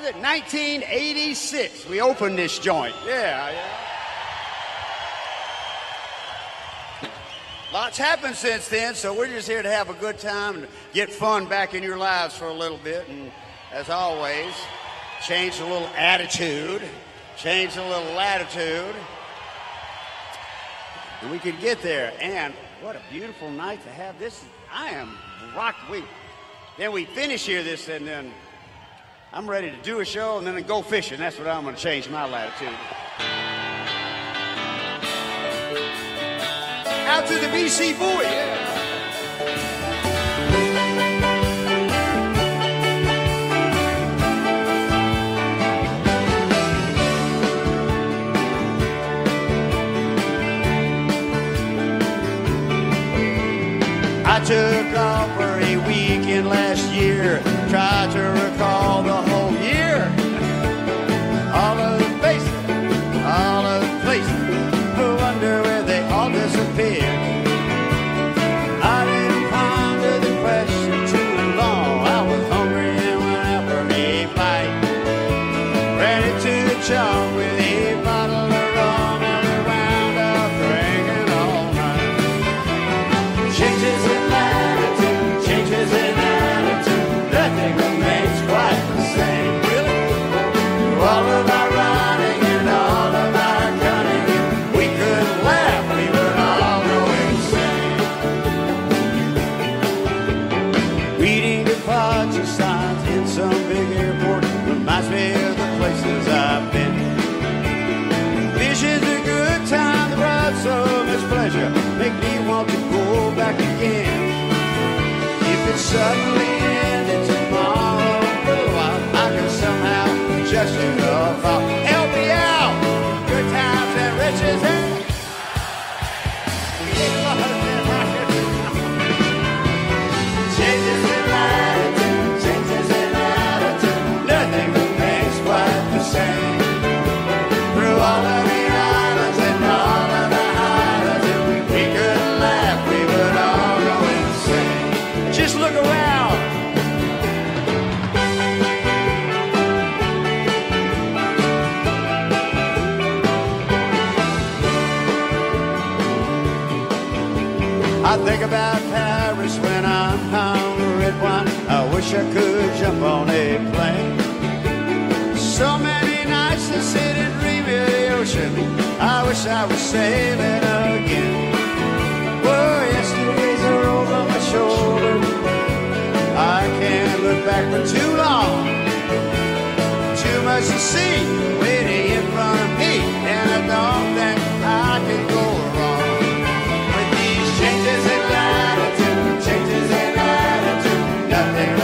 it? 1986. We opened this joint. Yeah. Lots happened since then, so we're just here to have a good time and get fun back in your lives for a little bit. And as always, change a little attitude, change a little latitude, and we could get there. And what a beautiful night to have this. I am rocked. Then we finish here this, and then I'm ready to do a show and then go fishing. That's what I'm going to change my latitude. Out to the BC buoy, yeah. I took off for a weekend last year, tried to recall the whole year. All of the faces, all of the places, wonder where they all disappeared. I didn't ponder the question too long. I was hungry and went out for a bite. Ran into the chunk with a bottle of rum and we wound up drinking all night. Changes in latitude, changes in attitude, nothing remains quite the same. Really? Through all of our running and all of our cunning, we could laugh, we would all go insane. Reading departure signs in some big airport reminds me of the places I've been. Visions of good time that brought so much pleasure make me want to go back again. If it suddenly ended tomorrow, for a while, I could somehow just it off. Help me out! Good times and riches and changes in latitude, changes in attitude, nothing remains quite the same. Through all of the islands and all of the highlands, if we could laugh, we would all go insane. Just look around. I think about Paris when I'm on the red wine. I wish I could jump on a plane. So many nights to sit and dream of the ocean. I wish I was sailing again. Well, yesterday's are over my shoulder. I can't look back for too long. Too much to see waiting in front of me, and I don't think I can go wrong. With these changes in latitude, changes in attitude, nothing